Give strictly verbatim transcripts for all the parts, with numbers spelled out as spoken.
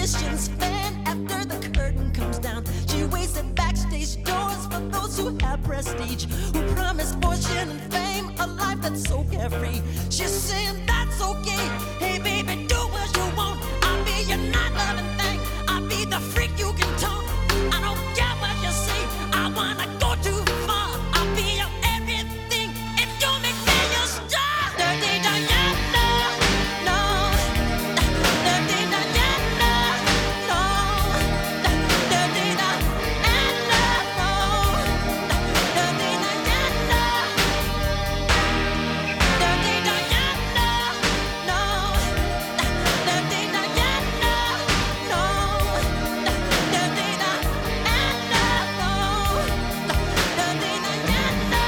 musician's fan after the curtain comes down. She waits at backstage doors for those who have prestige, who promise fortune and fame, a life that's so carefree. She's saying that's okay. Hey baby, do what you want. I'll be your night loving thing. I'll be the freak you can tone. I don't care what you say. I wanna go too far. I'll be your everything if you make me your star. Dirty Diana, no. Dirty Diana, no. Dirty Diana, no. Dirty Diana. Dirty Diana, no. Dirty Diana, no. Dirty Diana, no. Dirty Diana.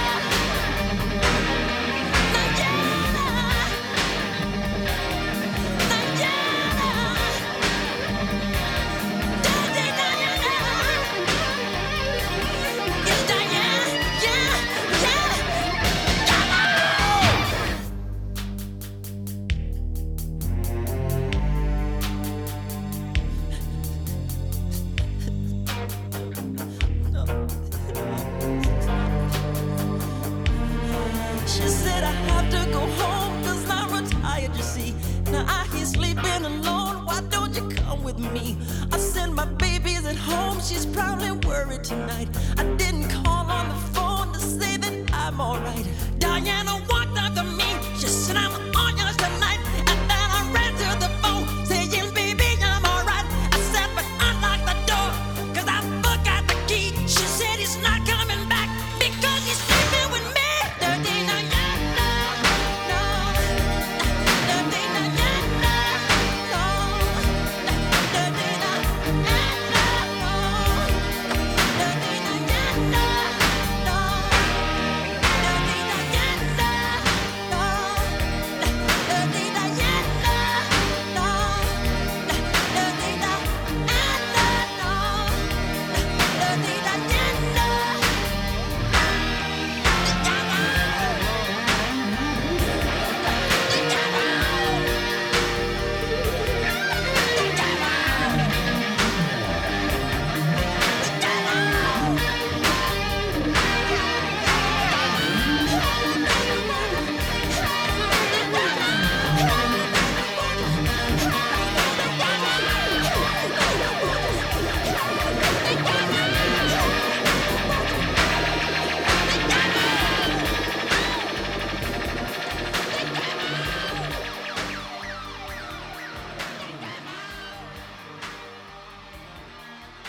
She said I have to go home cause I'm retired, you see. Now I hear sleeping alone, why don't you come with me? I send my babies at home, she's probably worried tonight. I didn't call on the phone to say that I'm alright. Diana, why